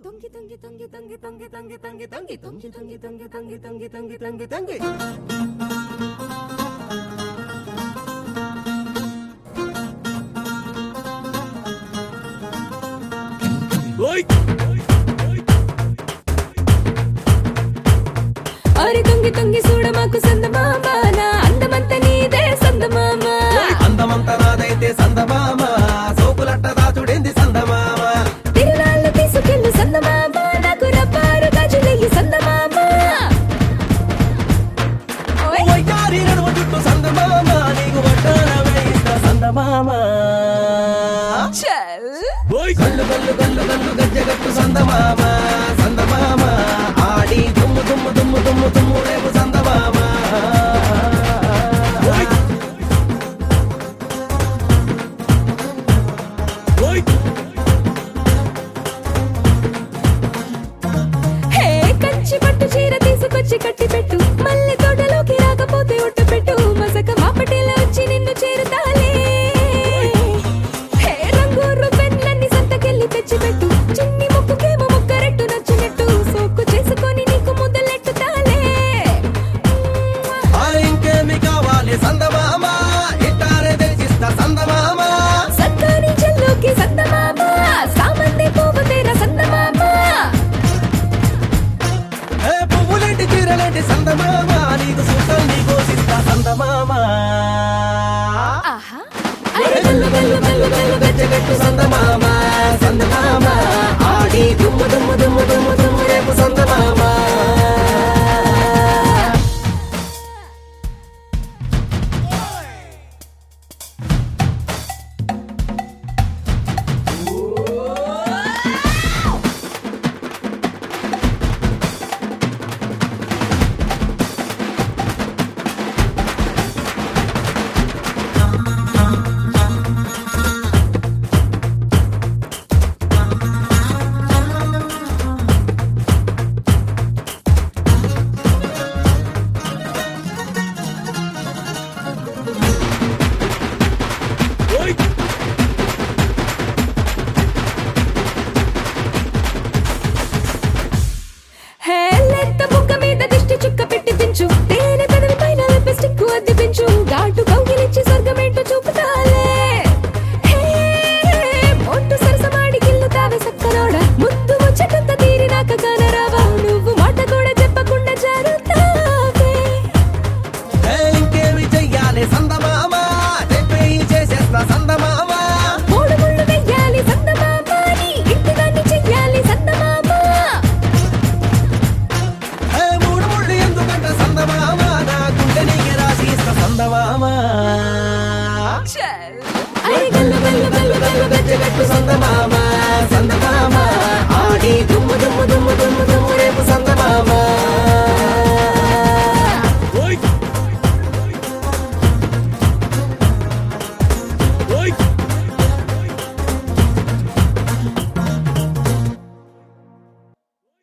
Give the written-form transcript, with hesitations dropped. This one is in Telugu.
Tongi tongi tongi tongi tongi tongi tongi tongi tongi tongi tongi tongi tongi tongi tongi tongi. Oi! Ari tongi tongi suda maku sandamama na andamanta neede sandamama. Andamanta naadaithe sandamama sokulatta dachudendi sandamama. Tirunallu teesukellu sandamama naku rabbaru gajuleyyi sandamama. Oyyari nadumu juttu sandamama neeku vattana veista sandamama. Chal Gallu gallu gallu gallu gajjagattu sandamama sandamama aadi dummu dummu dummu dummu dummu revu sandamama. Hey kanchi pattu cheera teesukochi katti pettu malle todaloki raakapothe ottu pettu masaka maapatela vachi ninnu cherutale. Hey ranguru pennanni santakelli techi pettu chinni mukkukemo mukkarettu nachinettu sokku chesukoni neeku mudalettuale. Inkemi kavali sandamama ittare techista sandamama. Sakkani jalloki sandamama saamande povadera sandamama. పువ్వులేంటి చీరలేంటి సందమామ నీకు సుఖం నీకు సిస్తా సందమామ. ఆహా గల్లు గల్లు గల్లు గల్లు గజ్జగట్టు సందమామ సందమామ ఆడి దుమ్ము దుమ్ము దుమ్ము దుమ్ము దుమ్ము రేపు సందమామ. హేలెత్త బుగ్గ మీద దిష్టి చుక్క పెట్టి పించు తేనె పెదవి పైన లిప్స్టిక్ అద్ది పించు ఘాటు కౌగిలిచ్చి స్వర్గమేంటో చూపుతాలే. హే మొట్టు సరసమాడి గిల్లుతావే సక్కనోడ ముద్దు ముచ్చటంత తీరినాక కానరావా నువ్వు మాట కూడా చెప్పకుండా జారుతావే. ఇంకేమి చెయ్యాలి సందమామ చెప్పేయి చేసేస్తా సందమామ. మూడు ముళ్ళు వెయ్యాలి సందమామ నీ ఇంటిదాన్ని చెయ్యాలి సందమామ. మూడు ముళ్ళు ఎందుకంట సందమామ నా గుండె నీకే రాసి ఇస్తా సందమామ. అరే గల్లు గల్లు గల్లు గల్లు గజ్జగట్టు సందమామ